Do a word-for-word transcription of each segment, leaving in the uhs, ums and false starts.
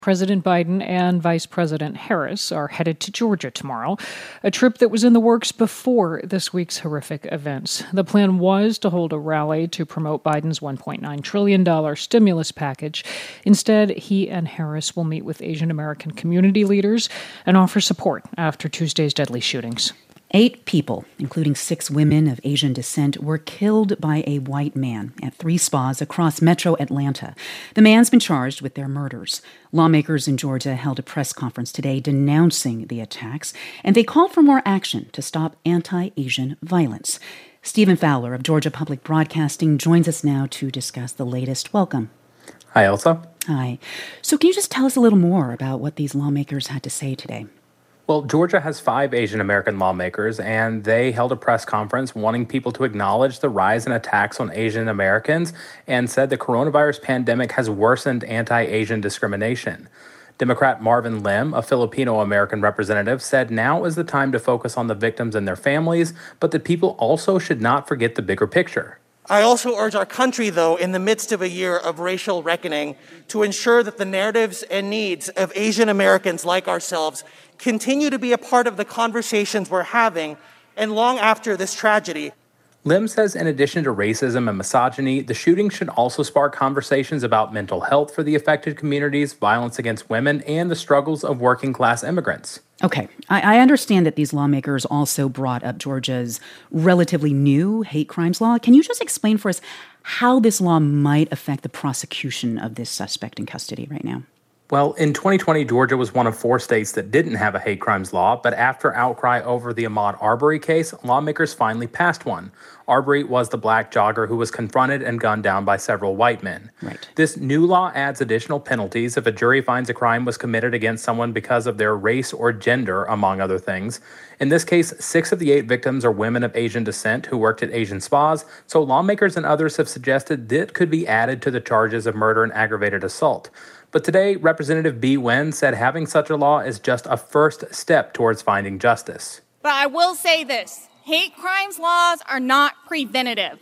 President Biden and Vice President Harris are headed to Georgia tomorrow, a trip that was in the works before this week's horrific events. The plan was to hold a rally to promote Biden's one point nine trillion dollars stimulus package. Instead, he and Harris will meet with Asian American community leaders and offer support after Tuesday's deadly shootings. Eight people, including six women of Asian descent, were killed by a white man at three spas across metro Atlanta. The man's been charged with their murders. Lawmakers in Georgia held a press conference today denouncing the attacks, and they called for more action to stop anti-Asian violence. Stephen Fowler of Georgia Public Broadcasting joins us now to discuss the latest. Welcome. Hi, Elsa. Hi. So can you just tell us a little more about what these lawmakers had to say today? Well, Georgia has five Asian American lawmakers, and they held a press conference wanting people to acknowledge the rise in attacks on Asian Americans and said the coronavirus pandemic has worsened anti-Asian discrimination. Democrat Marvin Lim, a Filipino-American representative, said now is the time to focus on the victims and their families, but that people also should not forget the bigger picture. I also urge our country, though, in the midst of a year of racial reckoning, to ensure that the narratives and needs of Asian Americans like ourselves continue to be a part of the conversations we're having, and long after this tragedy. Lim says in addition to racism and misogyny, the shooting should also spark conversations about mental health for the affected communities, violence against women, and the struggles of working-class immigrants. Okay, I, I understand that these lawmakers also brought up Georgia's relatively new hate crimes law. Can you just explain for us how this law might affect the prosecution of this suspect in custody right now? Well, in twenty twenty, Georgia was one of four states that didn't have a hate crimes law, but after outcry over the Ahmaud Arbery case, lawmakers finally passed one. Arbery was the black jogger who was confronted and gunned down by several white men. Right. This new law adds additional penalties if a jury finds a crime was committed against someone because of their race or gender, among other things. In this case, six of the eight victims are women of Asian descent who worked at Asian spas, so lawmakers and others have suggested that could be added to the charges of murder and aggravated assault. But today, Representative Bee Nguyen said having such a law is just a first step towards finding justice. But I will say this, hate crimes laws are not preventative.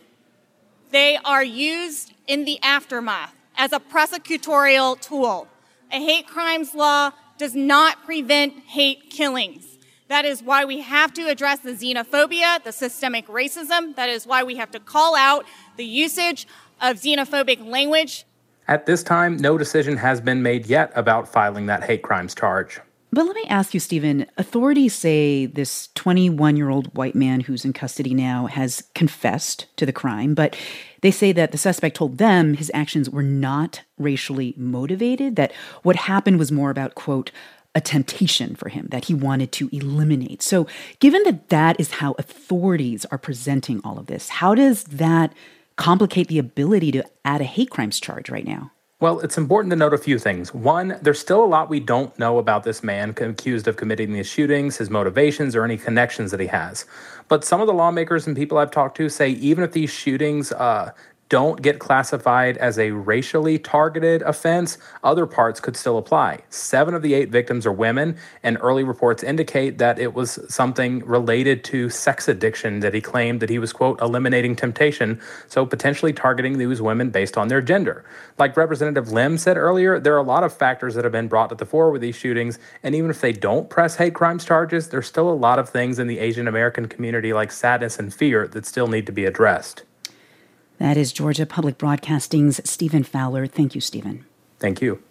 They are used in the aftermath as a prosecutorial tool. A hate crimes law does not prevent hate killings. That is why we have to address the xenophobia, the systemic racism. That is why we have to call out the usage of xenophobic language. At this time, no decision has been made yet about filing that hate crimes charge. But let me ask you, Stephen, authorities say this twenty-one-year-old white man who's in custody now has confessed to the crime, but they say that the suspect told them his actions were not racially motivated, that what happened was more about, quote, a temptation for him that he wanted to eliminate. So given that that is how authorities are presenting all of this, how does that complicate the ability to add a hate crimes charge right now? Well, it's important to note a few things. One, there's still a lot we don't know about this man accused of committing these shootings, his motivations, or any connections that he has. But some of the lawmakers and people I've talked to say even if these shootings uh, don't get classified as a racially targeted offense, other parts could still apply. Seven of the eight victims are women, and early reports indicate that it was something related to sex addiction that he claimed that he was, quote, eliminating temptation, so potentially targeting these women based on their gender. Like Representative Lim said earlier, there are a lot of factors that have been brought to the fore with these shootings, and even if they don't press hate crimes charges, there's still a lot of things in the Asian American community like sadness and fear that still need to be addressed. That is Georgia Public Broadcasting's Stephen Fowler. Thank you, Stephen. Thank you.